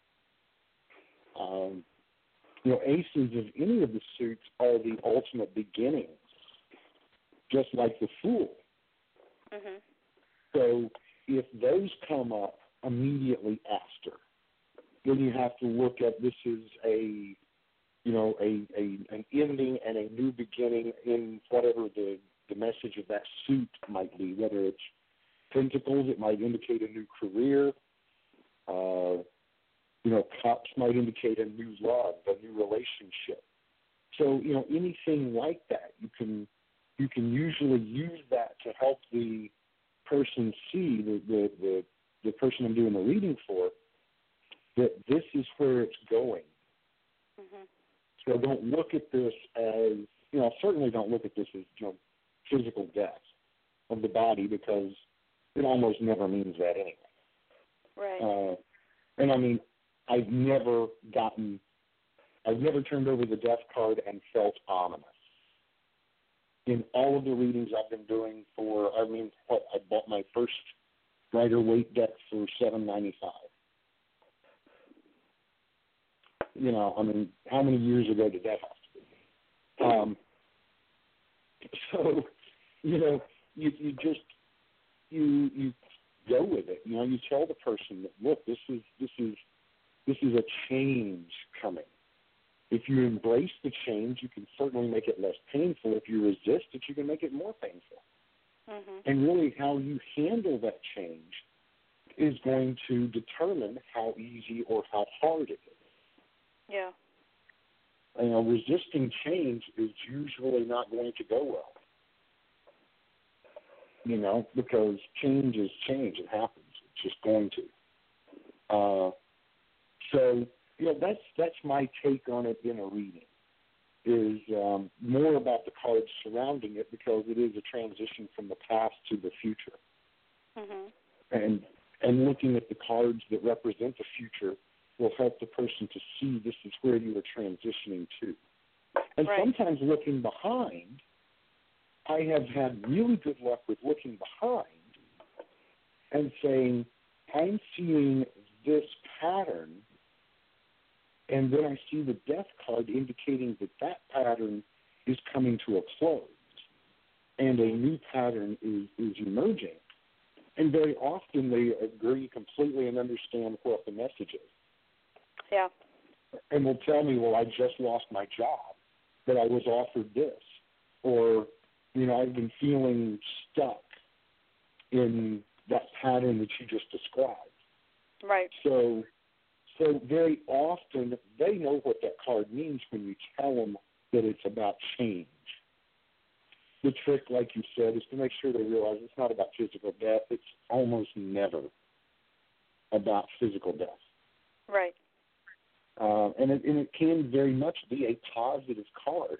um, you know, aces of any of the suits are the ultimate beginnings, just like the Fool. Mm-hmm. So if those come up immediately after, then you have to look at this as a, you know, a, a an ending and a new beginning in whatever the, the message of that suit might be. Whether it's Pentacles, it might indicate a new career. Uh, you know, Cups might indicate a new love, a new relationship. So, you know, anything like that, you can you can usually use that to help the person see the, the, the the person I'm doing the reading for that this is where it's going. Mm-hmm. So don't look at this as, you know, certainly don't look at this as, you know, physical death of the body, because it almost never means that anyway. Right. Uh, and I mean, I've never gotten, I've never turned over the death card and felt ominous. In all of the readings I've been doing for, I mean, what, I bought my first Rider-Waite deck for seven ninety-five. You know, I mean, how many years ago did that have to be? Um, so, you know, you you just you you go with it. You know, you tell the person that, look, this is this is this is a change coming. If you embrace the change, you can certainly make it less painful. If you resist it, you can make it more painful. Mm-hmm. And really, how you handle that change is going to determine how easy or how hard it is. Yeah. You know, resisting change is usually not going to go well. You know, because change is change. It happens. It's just going to. Uh, so, you know, that's that's my take on it in a reading, is um, more about the cards surrounding it, because it is a transition from the past to the future. Mm-hmm. And and looking at the cards that represent the future will help the person to see this is where you are transitioning to. And right. sometimes looking behind, I have had really good luck with looking behind and saying, I'm seeing this pattern, and then I see the death card indicating that that pattern is coming to a close, and a new pattern is, is emerging. And very often they agree completely and understand what the message is. Yeah. And will tell me, well, I just lost my job, but I was offered this. Or, you know, I've been feeling stuck in that pattern that you just described. Right. So, so very often they know what that card means when you tell them that it's about change. The trick, like you said, is to make sure they realize it's not about physical death. It's almost never about physical death. Right. Uh, and, it, and it can very much be a positive card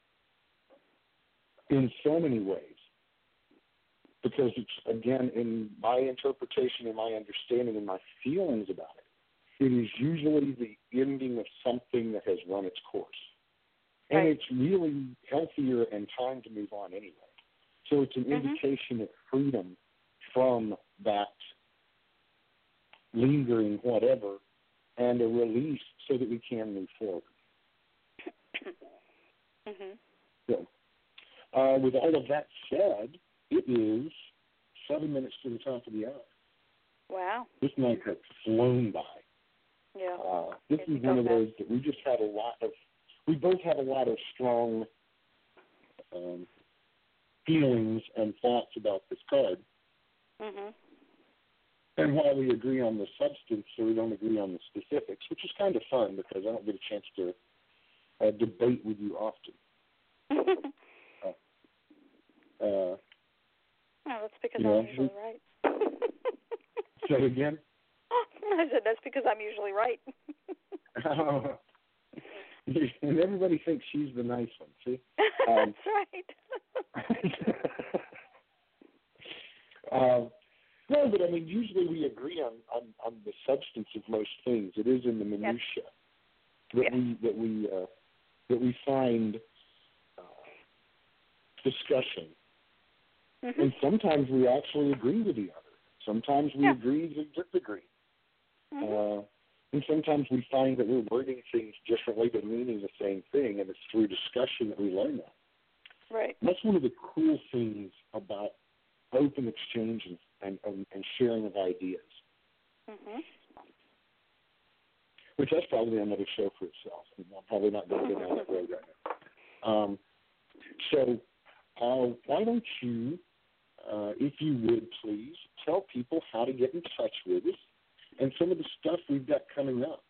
in so many ways, because it's, again, in my interpretation and my understanding and my feelings about it, it is usually the ending of something that has run its course. And right. it's really healthier and time to move on anyway. So it's an mm-hmm. indication of freedom from that lingering whatever, and a release so that we can move forward. mm-hmm. So, uh, with all of that said, it is seven minutes to the top of the hour. Wow. This night has flown by. Yeah. Uh, this Here is one of those that we just had a lot of, we both have a lot of strong um, feelings and thoughts about this card. Mm-hmm. And while we agree on the substance, so we don't agree on the specifics, which is kind of fun because I don't get a chance to uh, debate with you often. uh, uh, oh, that's because yeah, I'm usually right. Say again? I said that's because I'm usually right. Oh. And everybody thinks she's the nice one, see? Um, that's right. uh, No, but I mean, usually we agree on, on, on the substance of most things. It is in the minutia yes. that yes. we that we uh, that we find uh, discussion, mm-hmm. and sometimes we actually agree with the other. Sometimes we yeah. agree to disagree, mm-hmm. uh, and sometimes we find that we're wording things differently but meaning the same thing, and it's through discussion that we learn that. Right. And that's one of the cool things about open exchange and And, and, and sharing of ideas, mm-hmm. which that's probably another show for itself. I'm probably not going to go down that road right now. Um, so uh, why don't you, uh, if you would please, tell people how to get in touch with us and some of the stuff we've got coming up.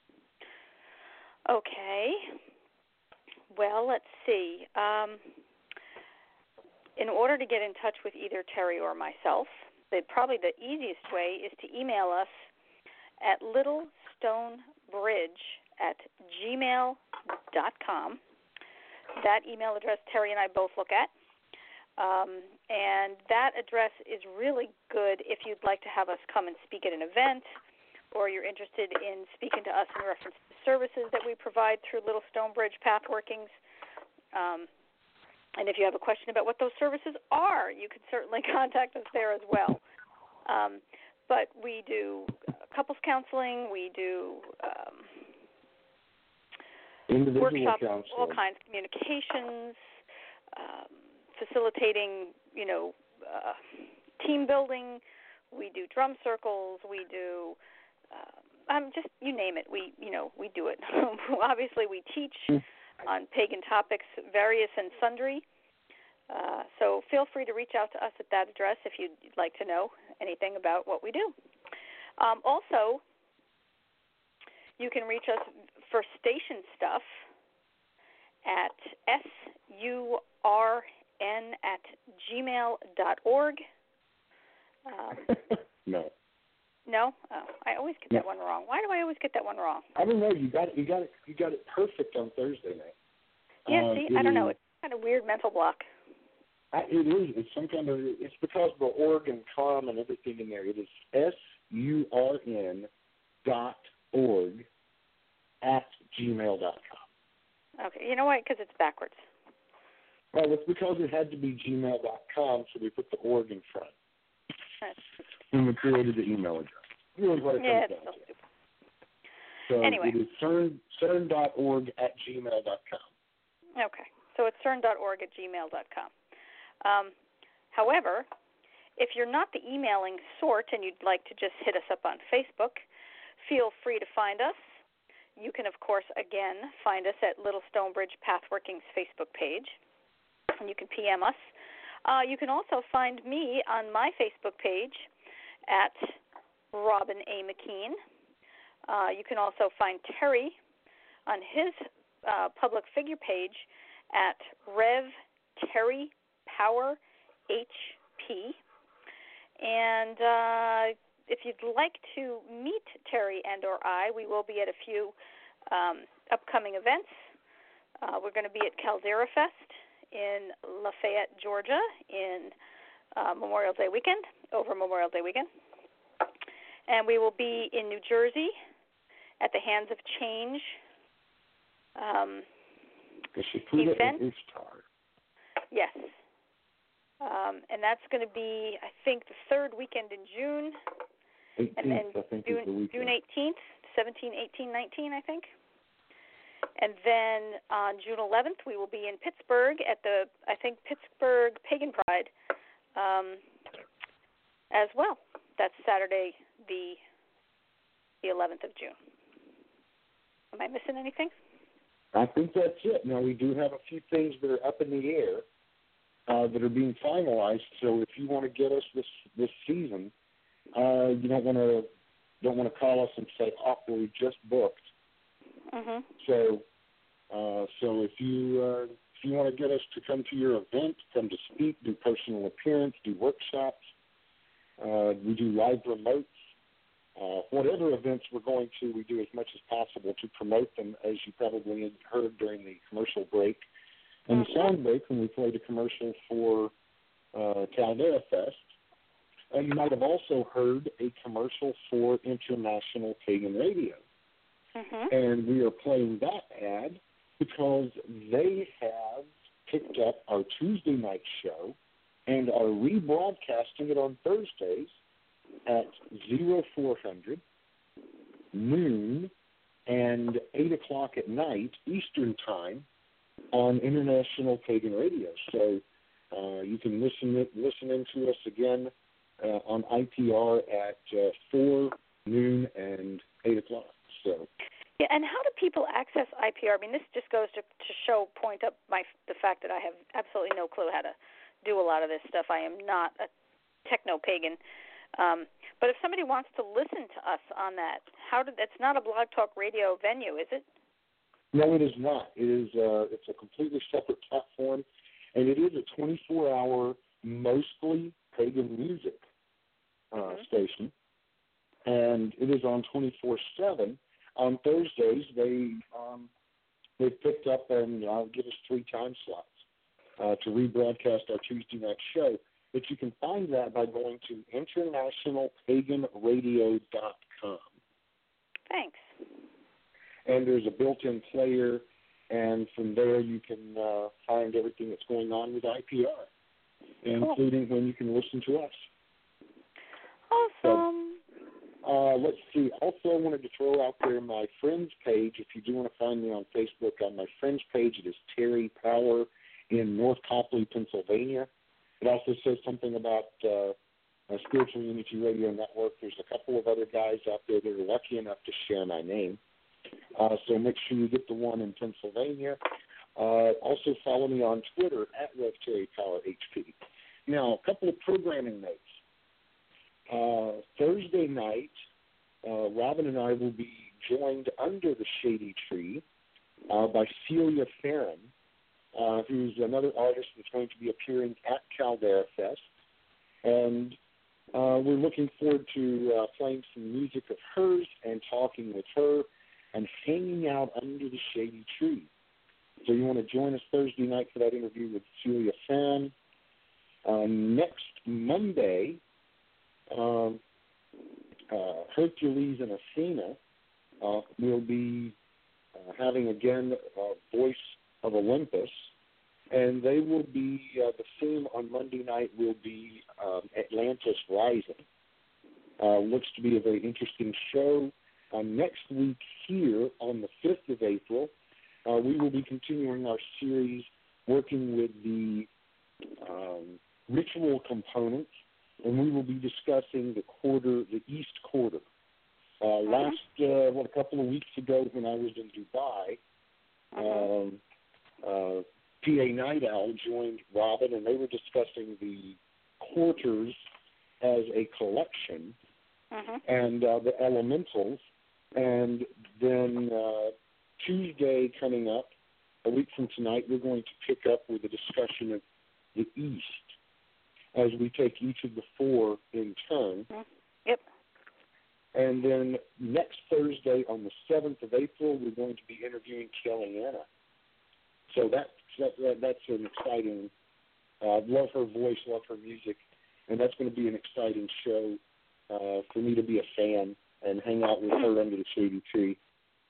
Okay. Well, let's see. Um, in order to get in touch with either Terry or myself, the probably the easiest way is to email us at littlestonebridge at gmail dot com. That email address Terry and I both look at. Um, and that address is really good if you'd like to have us come and speak at an event, or you're interested in speaking to us in reference to services that we provide through Little Stonebridge Pathworkings. Um, and if you have a question about what those services are, you can certainly contact us there as well. Um, but we do couples counseling, we do um, workshops, counseling. all kinds of communications, um, facilitating, you know, uh, team building. We do drum circles. We do, uh, um, just you name it. We, you know, we do it. Obviously, we teach on pagan topics, various and sundry. Uh, so feel free to reach out to us at that address if you'd like to know anything about what we do. Um, also, you can reach us for station stuff at S U R N at gmail dot org. Um, no. No? Oh, I always get no. that one wrong. Why do I always get that one wrong? I don't know. You got it. You got it. You got it perfect on Thursday night. Yeah. Uh, see, I don't know. It's kind of weird mental block. I, it is. It's some kind of. It's because of the org and com and everything in there. It is S U R N dot org at gmail dot com. Okay. You know why? Because it's backwards. Well, it's because it had to be gmail dot com, so we put the org in front. That's and we created the email address. Really what it yeah, comes it's down so to. stupid. So anyway. it is cern, cern dot org at gmail dot com. Okay. So it's cern dot org at gmail dot com. Um, however, if you're not the emailing sort and you'd like to just hit us up on Facebook, feel free to find us. You can, of course, again, find us at Little Stonebridge Pathworkings Facebook page, and you can P M us. Uh, you can also find me on my Facebook page at Robin A. McKean. Uh, you can also find Terry on his uh, public figure page at Rev Terry Power H P. And uh, if you'd like to meet Terry and or I, we will be at a few um, upcoming events. Uh, we're going to be at Caldera Fest in Lafayette, Georgia, in uh, Memorial Day weekend, over Memorial Day weekend. And we will be in New Jersey at the Hands of Change um, event. And Ishtar. Yes. Um, and that's going to be, I think, the third weekend in June. eighteenth, and then I think, June, is the weekend. June eighteenth, seventeen, eighteen, nineteen, I think. And then on June eleventh, we will be in Pittsburgh at the, I think, Pittsburgh Pagan Pride um, as well. That's Saturday, the the eleventh of June. Am I missing anything? I think that's it. Now, we do have a few things that are up in the air uh, that are being finalized. So if you want to get us this this season, uh, you don't want to don't want to call us and say, "Oh, well, we just booked." Mm-hmm. So, uh, so if you uh, if you want to get us to come to your event, come to speak, do personal appearance, do workshops, uh, we do live remotes. Uh, whatever events we're going to, we do as much as possible to promote them, as you probably had heard during the commercial break and the song break when we played a commercial for uh, Caldera Fest. And you might have also heard a commercial for International Pagan Radio. Mm-hmm. And we are playing that ad because they have picked up our Tuesday night show and are rebroadcasting it on Thursdays at zero four hundred, noon, and eight o'clock at night Eastern Time on International Pagan Radio. So uh, you can listen it, listen into us again uh, on I P R at uh, four, noon, and eight o'clock. So. Yeah, and how do people access I P R? I mean, this just goes to, to show, point up my the fact that I have absolutely no clue how to do a lot of this stuff. I am not a techno-pagan. Um, but if somebody wants to listen to us on that, how did? It's not a Blog Talk Radio venue, is it? No, it is not. It is. Uh, it's a completely separate platform, and it is a twenty-four hour, mostly pagan music uh, mm-hmm. station, and it is on twenty-four seven. On Thursdays, they um, they picked up and uh, give us three time slots uh, to rebroadcast our Tuesday night show. But you can find that by going to international pagan radio dot com. Thanks. And there's a built-in player, and from there you can uh, find everything that's going on with I P R, including when you can listen to us. Awesome. So, uh, let's see. Also, I wanted to throw out there my friends page. If you do want to find me on Facebook, on my friends page, it is Terry Power in North Copley, Pennsylvania. It also says something about uh, a Spiritual Unity Radio Network. There's a couple of other guys out there that are lucky enough to share my name. Uh, so make sure you get the one in Pennsylvania. Uh, also follow me on Twitter at Rev Terry Power H P. Now, a couple of programming notes. Uh, Thursday night, uh, Robin and I will be joined under the Shady Tree uh, by Celia Farron, uh, who's another artist that's going to be appearing at Caldera Fest. And uh, we're looking forward to uh, playing some music of hers and talking with her and hanging out under the Shady Tree. So you want to join us Thursday night for that interview with Celia Farron. Uh, next Monday, um, uh, Hercules and Athena uh, will be uh, having, again, uh, Voice of Olympus, and they will be, uh, the theme on Monday night will be um, Atlantis Rising. Uh, looks to be a very interesting show. Uh, next week here on the fifth of April, uh, we will be continuing our series working with the um, ritual components, and we will be discussing the quarter, the East Quarter. Uh, last, uh, what, a couple of weeks ago when I was in Dubai, um, uh, P A Night Owl joined Robin, and they were discussing the quarters as a collection uh-huh. and uh, the elementals. And then uh, Tuesday coming up, a week from tonight, we're going to pick up with a discussion of the East as we take each of the four in turn. Mm-hmm. Yep. And then next Thursday on the seventh of April, we're going to be interviewing Kellyanna. So that, that, that that's an exciting, uh, love her voice, love her music, and that's going to be an exciting show uh, for me to be a fan and hang out with her under the Shady Tree.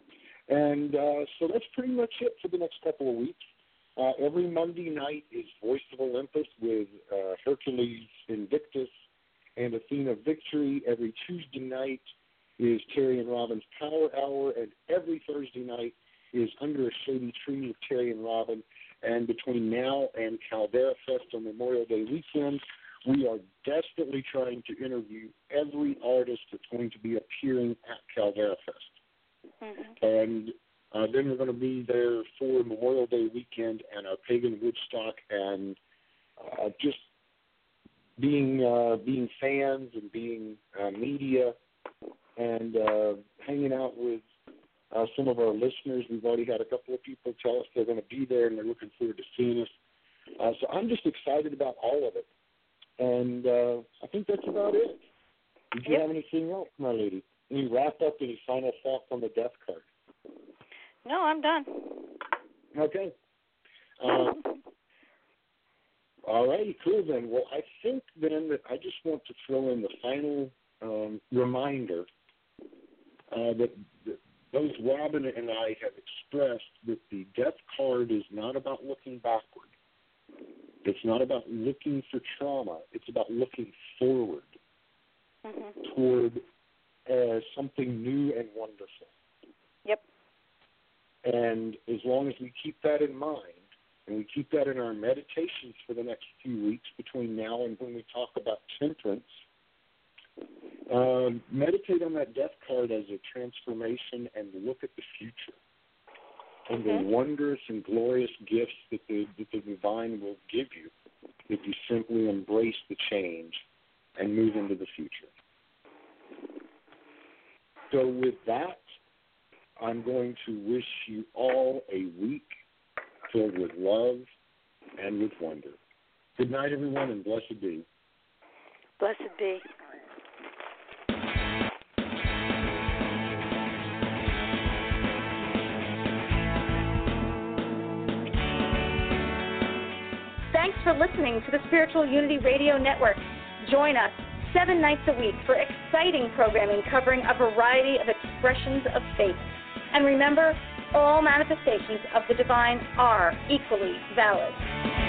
And uh, so that's pretty much it for the next couple of weeks. Uh, every Monday night is Voice of Olympus with uh, Hercules Invictus and Athena Victory. Every Tuesday night is Terry and Robin's Power Hour, and every Thursday night is Under a Shady Tree with Terry and Robin. And between now and Caldera Fest on Memorial Day weekend, we are desperately trying to interview every artist that's going to be appearing at Caldera Fest. Mm-hmm. And uh, then we're going to be there for Memorial Day weekend and our Pagan Woodstock, and uh, just being uh, being fans and being uh, media and uh, hanging out with uh, some of our listeners. We've already had a couple of people tell us they're going to be there and they're looking forward to seeing us. Uh, so I'm just excited about all of it. And uh, I think that's about it. Did you yep. have anything else, my lady? Any wrap up, any final thoughts on the death card? No, I'm done. Okay. Uh, all righty, cool then. Well, I think then that I just want to throw in the final um, reminder uh, that, that those Robin and I have expressed that the death card is not about looking backward. It's not about looking for trauma. It's about looking forward mm-hmm. toward uh, something new and wonderful. Yep. And as long as we keep that in mind, and we keep that in our meditations for the next few weeks between now and when we talk about temperance, um, meditate on that death card as a transformation and look at the future and the wondrous and glorious gifts that the, that the divine will give you if you simply embrace the change and move into the future. So with that, I'm going to wish you all a week filled with love and with wonder. Good night, everyone, and blessed be. Blessed be. for listening to the Spiritual Unity Radio Network. Join us seven nights a week for exciting programming covering a variety of expressions of faith. And remember, all manifestations of the divine are equally valid.